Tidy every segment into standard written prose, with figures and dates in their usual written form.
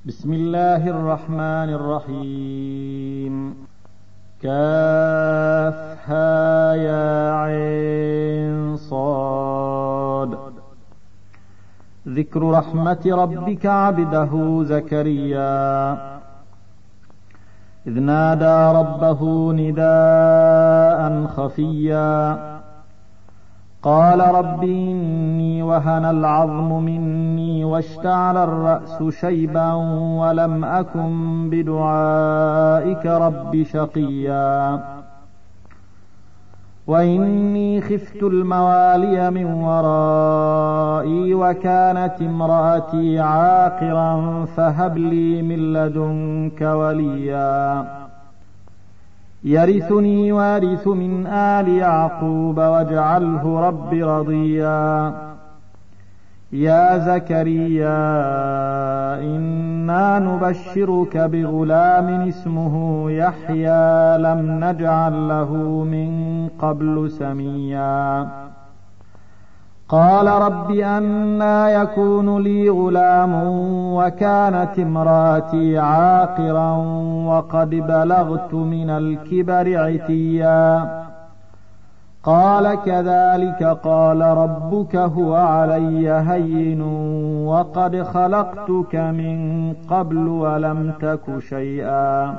بسم الله الرحمن الرحيم. كافها يا عين صاد. ذكر رحمة ربك عبده زكريا إذ نادى ربه نداء خفيا قال رب إني وهن العظم مني واشتعل الرأس شيبا ولم أكن بدعائك رب شقيا وإني خفت الموالي من ورائي وكانت امرأتي عاقرا فهب لي من لدنك وليا يرثني وارث من آل يعقوب واجعله رب رضيا يا زكريا إنا نبشرك بغلام اسمه يحيى لم نجعل له من قبل سميا قال رب أنى يكون لي غلام وكانت امرأتي عاقرا وقد بلغت من الكبر عتيا قال كذلك قال ربك هو علي هين وقد خلقتك من قبل ولم تك شيئا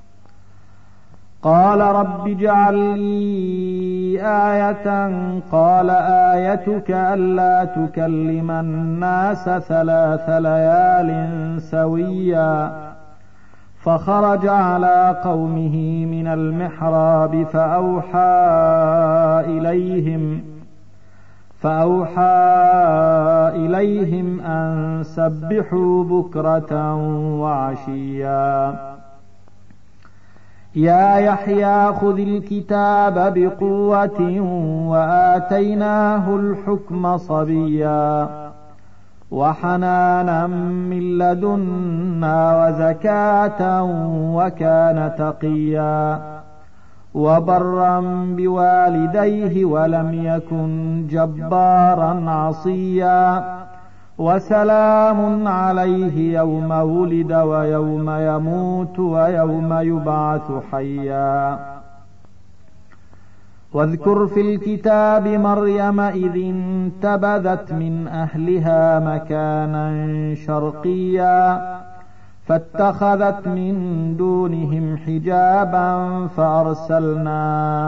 قال رب اجعل لي آية قال آيتك ألا تكلم الناس 3 ليال سويا فخرج على قومه من المحراب فأوحى إليهم أن سبحوا بكرة وعشيا يا يحيى خذ الكتاب بقوة وآتيناه الحكم صبيا وحنانا من لدنا وزكاة وكان تقيا وبرا بوالديه ولم يكن جبارا عصيا وسلام عليه يوم ولد ويوم يموت ويوم يبعث حيا واذكر في الكتاب مريم إذ انتبذت من أهلها مكانا شرقيا فاتخذت من دونهم حجابا فأرسلنا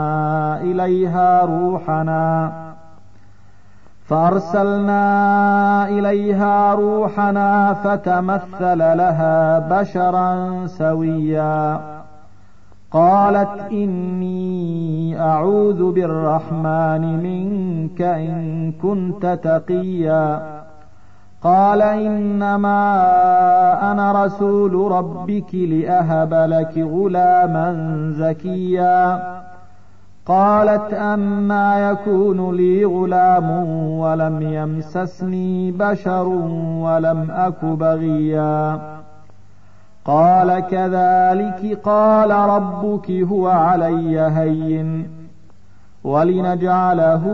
إليها روحنا فتمثل لها بشرا سويا قالت إني أعوذ بالرحمن منك إن كنت تقيا قال إنما أنا رسول ربك لأهب لك غلاما زكيا قالت أنى يكون لي غلام ولم يمسسني بشر ولم أك بغيا قال كذلك قال ربك هو علي هين ولنجعله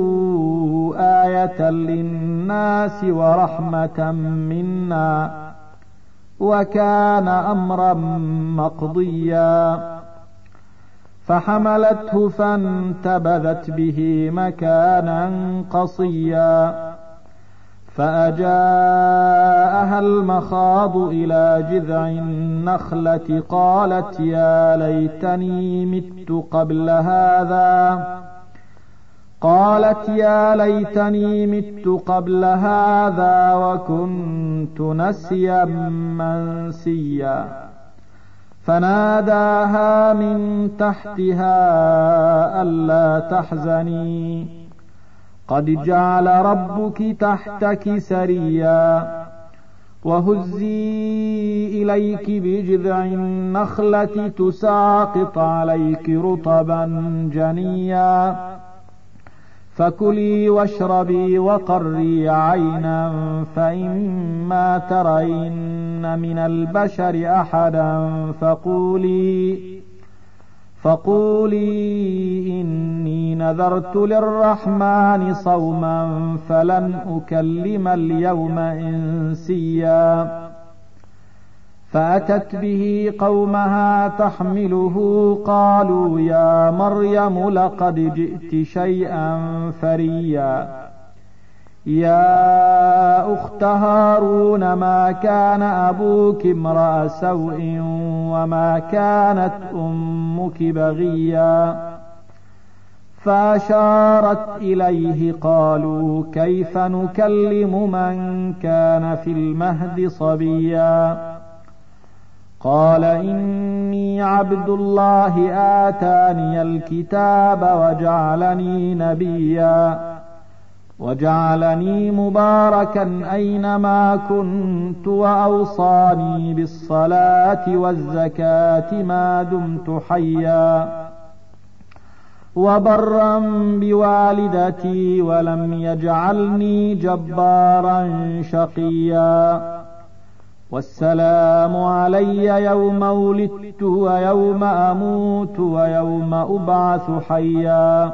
آية للناس ورحمة منا وكان أمرا مقضيا فحملته فانتبذت به مكانا قصيا فأجاءها المخاض إلى جذع النخلة قالت يا ليتني مت قبل هذا وكنت نسيا منسيا فناداها من تحتها ألا تحزني قد جعل ربك تحتك سريا وهزي إليك بجذع النخلة تساقط عليك رطبا جنيا فكلي واشربي وقري عينا فإما ترين من البشر أحدا فقولي إني نذرت للرحمن صوما فلن أكلم اليوم إنسيا فأتت به قومها تحمله قالوا يا مريم لقد جئت شيئا فريا يا أخت هارون ما كان أبوك امرأ سوء وما كانت أمك بغيا فأشارت إليه قالوا كيف نكلم من كان في المهد صبيا قال إني عبد الله آتاني الكتاب وجعلني نبيا وجعلني مباركا أينما كنت وأوصاني بالصلاة والزكاة ما دمت حيا وبرا بوالدتي ولم يجعلني جبارا شقيا والسلام علي يوم ولدت ويوم أموت ويوم أبعث حيا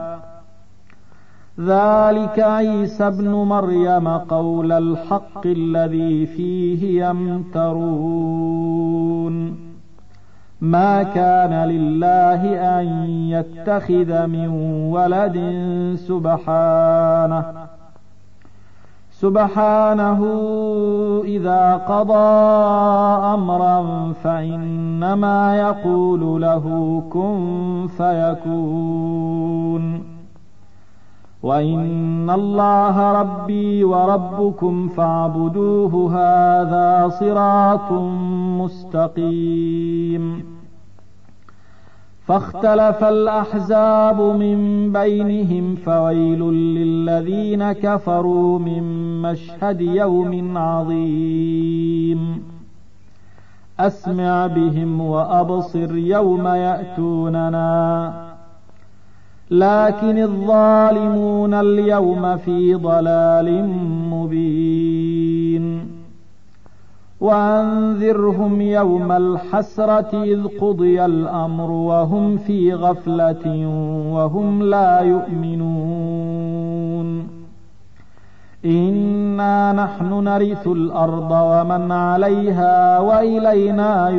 ذلك عيسى ابن مريم قول الحق الذي فيه يمترون ما كان لله أن يتخذ من ولد سبحانه إذا قضى أمرا فإنما يقول له كن فيكون وإن الله ربي وربكم فاعبدوه هذا صراط مستقيم فاختلف الأحزاب من بينهم فويل للذين كفروا من مشهد يوم عظيم أسمع بهم وأبصر يوم يأتوننا لكن الظالمون اليوم في ضلال مبين وأنذرهم يوم الحسرة إذ قضي الأمر وهم في غفلة وهم لا يؤمنون إنا نحن نرث الأرض ومن عليها وإلينا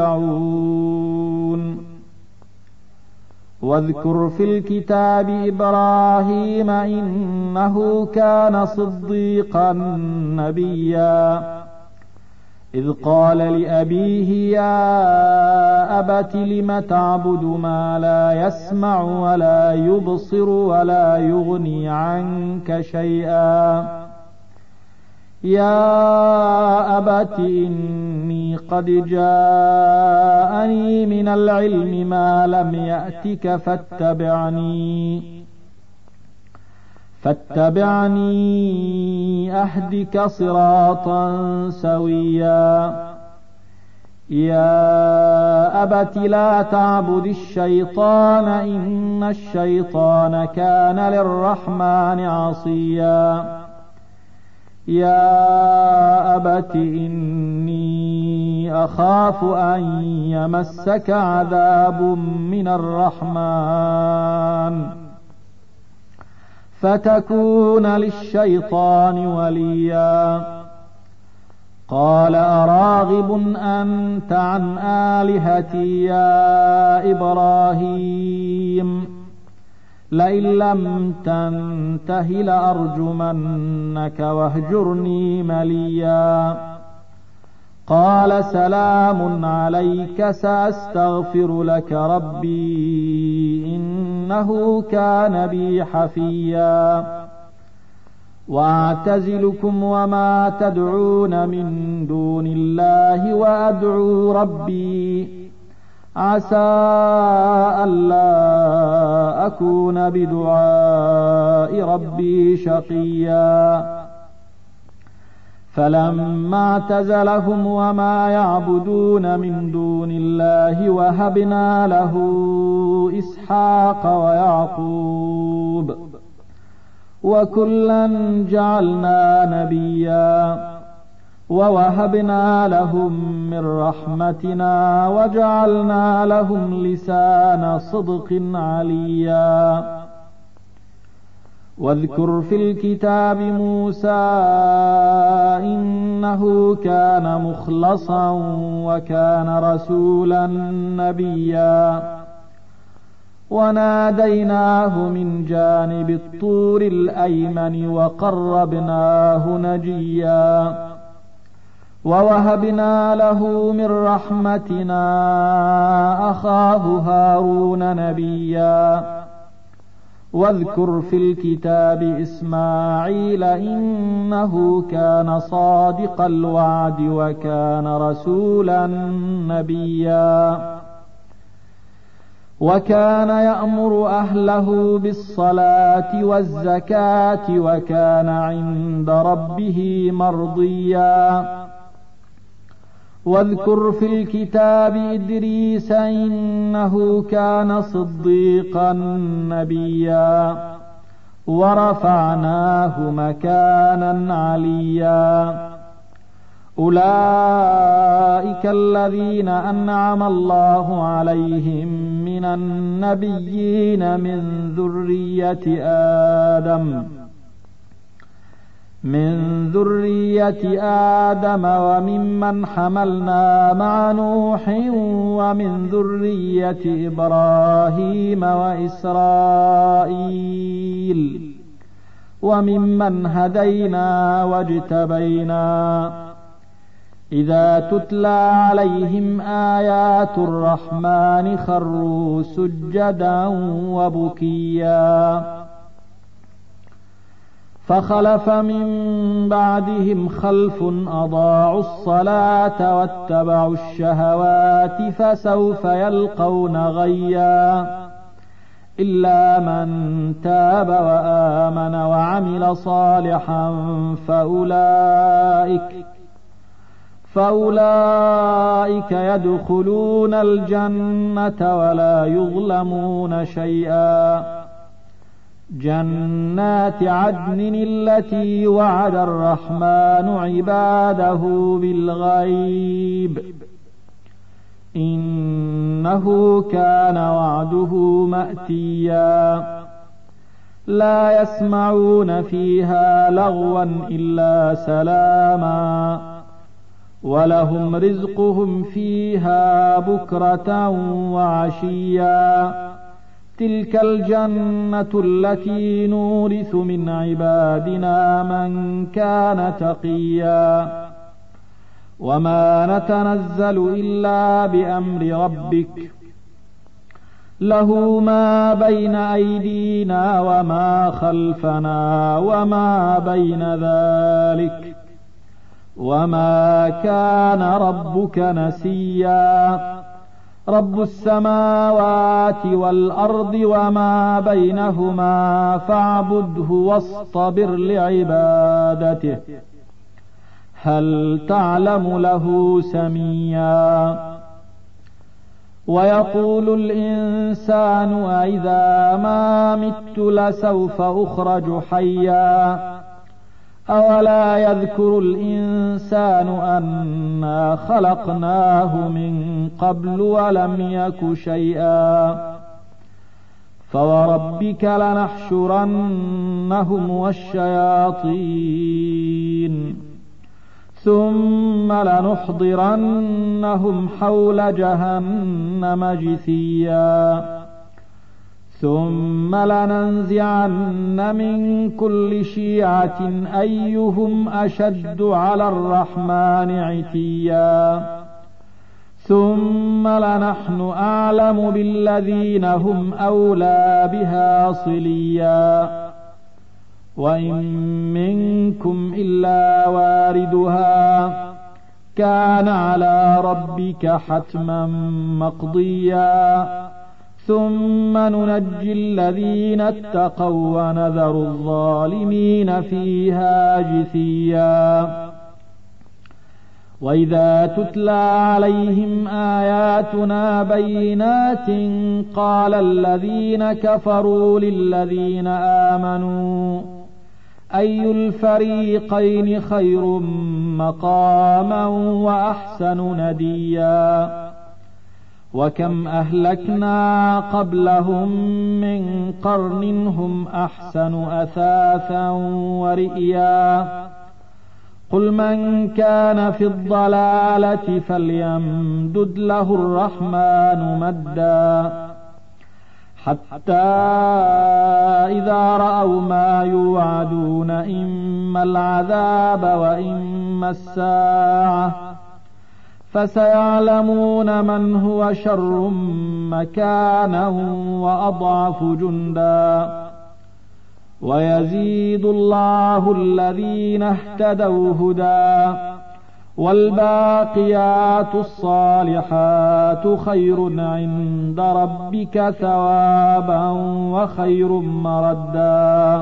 يرجعون واذكر في الكتاب إبراهيم إنه كان صديقا نبيا إذ قال لأبيه يا أبت لم تعبد ما لا يسمع ولا يبصر ولا يغني عنك شيئا يا أبت إني قد جاءني من العلم ما لم يأتك فاتبعني أهدك صراطا سويا يا أبت لا تعبد الشيطان إن الشيطان كان للرحمن عصيا يا أبت إني أخاف أن يمسك عذاب من الرحمن فتكون للشيطان وليا قال أراغب أنت عن آلهتي يا إبراهيم لئن لم تنته لأرجمنك واهجرني مليا قال سلام عليك سأستغفر لك ربي إنه كان بي حفيا وأعتزلكم وما تدعون من دون الله وأدعو ربي عسى ألا أكون بدعاء ربي شقيا فلما اعتزلهم وما يعبدون من دون الله وهبنا له إسحاق ويعقوب وكلا جعلنا نبيا ووهبنا لهم من رحمتنا وجعلنا لهم لسان صدق عليا واذكر في الكتاب موسى إنه كان مخلصا وكان رسولا نبيا وناديناه من جانب الطور الأيمن وقربناه نجيا ووهبنا له من رحمتنا أخاه هارون نبيا واذكر في الكتاب إسماعيل إنه كان صادق الوعد وكان رسولا نبيا وكان يأمر أهله بالصلاة والزكاة وكان عند ربه مرضيا واذكر في الكتاب إدريس إنه كان صديقا نبيا ورفعناه مكانا عليا أولئك الذين أنعم الله عليهم من النبيين من ذرية آدم وممن حملنا مع نوح ومن ذرية إبراهيم وإسرائيل وممن هدينا واجتبينا إذا تتلى عليهم آيات الرحمن خروا سجدا وبكيا فخلف من بعدهم خلف أضاعوا الصلاة واتبعوا الشهوات فسوف يلقون غيا إلا من تاب وآمن وعمل صالحا فأولئك يدخلون الجنة ولا يظلمون شيئا جنات عدن التي وعد الرحمن عباده بالغيب إنه كان وعده مأتيا لا يسمعون فيها لغوا إلا سلاما ولهم رزقهم فيها بكرة وعشيا تلك الجنة التي نورث من عبادنا من كان تقيا وما نتنزل إلا بأمر ربك له ما بين أيدينا وما خلفنا وما بين ذلك وما كان ربك نسيا رب السماوات والأرض وما بينهما فاعبده واصطبر لعبادته هل تعلم له سميا ويقول الإنسان أإذا ما مت لسوف أخرج حيا أولا يذكر الإنسان أنا خلقناه من قبل ولم يك شيئا فوربك لنحشرنهم والشياطين ثم لنحضرنهم حول جهنم جثيا ثم لننزعن من كل شيعة أيهم أشد على الرحمن عتيا ثم لنحن أعلم بالذين هم أولى بها صليا وإن منكم إلا واردها كان على ربك حتما مقضيا ثم ننجي الذين اتقوا ونذر الظالمين فيها جثيا وإذا تتلى عليهم آياتنا بينات قال الذين كفروا للذين آمنوا أي الفريقين خير مقاما وأحسن نديا وكم أهلكنا قبلهم من قرن هم أحسن أثاثا ورئيا قل من كان في الضلالة فليمدد له الرحمن مدا حتى إذا رأوا ما يوعدون إما العذاب وإما الساعة فسيعلمون من هو شر مكانا وأضعف جندا ويزيد الله الذين اهتدوا هدى والباقيات الصالحات خير عند ربك ثوابا وخير مردا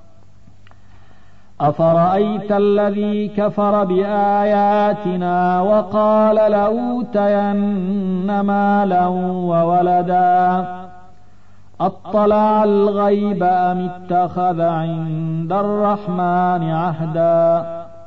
أفرأيت الذي كفر بآياتنا وقال لأوتين مالا وولدا أطلع الغيب أم اتخذ عند الرحمن عهدا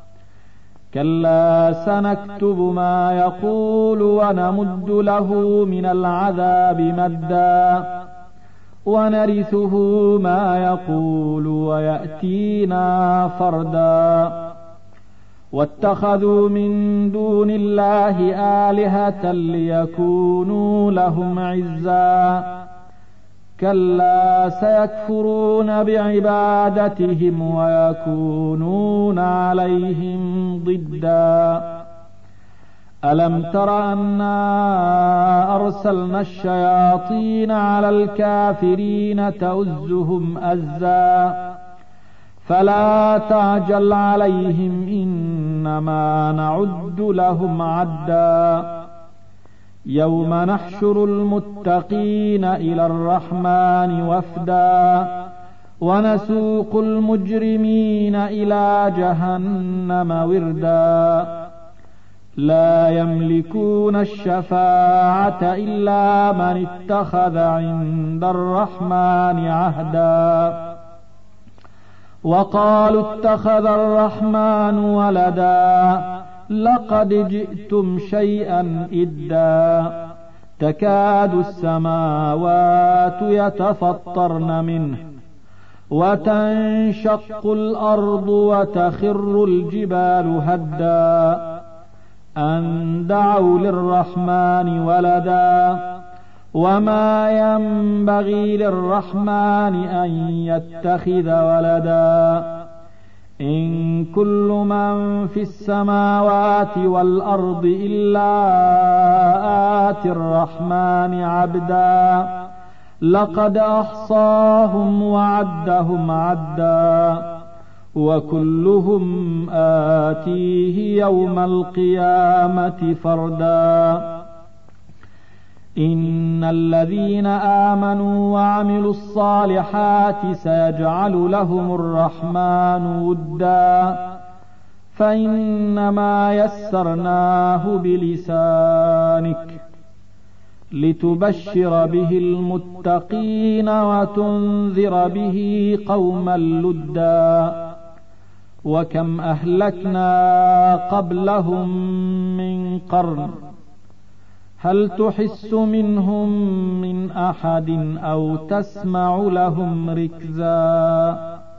كلا سنكتب ما يقول ونمد له من العذاب مدا ونرثه ما يقول ويأتينا فردا واتخذوا من دون الله آلهة ليكونوا لهم عزا كلا سيكفرون بعبادتهم ويكونون عليهم ضدا ألم تر أنا أرسلنا الشياطين على الكافرين تؤزهم أزا فلا تعجل عليهم إنما نعد لهم عدا يوم نحشر المتقين إلى الرحمن وفدا ونسوق المجرمين إلى جهنم وردا لا يملكون الشفاعة إلا من اتخذ عند الرحمن عهدا وقالوا اتخذ الرحمن ولدا لقد جئتم شيئا إدا تكاد السماوات يتفطرن منه وتنشق الأرض وتخر الجبال هدا أن دعوا للرحمن ولدا وما ينبغي للرحمن أن يتخذ ولدا إن كل من في السماوات والأرض إلا آتي الرحمن عبدا لقد أحصاهم وعدهم عدا وكلهم آتيه يوم القيامة فردا إن الذين آمنوا وعملوا الصالحات سيجعل لهم الرحمن ودا فإنما يسرناه بلسانك لتبشر به المتقين وتنذر به قوما لدا وكم أهلكنا قبلهم من قرن هل تحس منهم من أحد أو تسمع لهم ركزا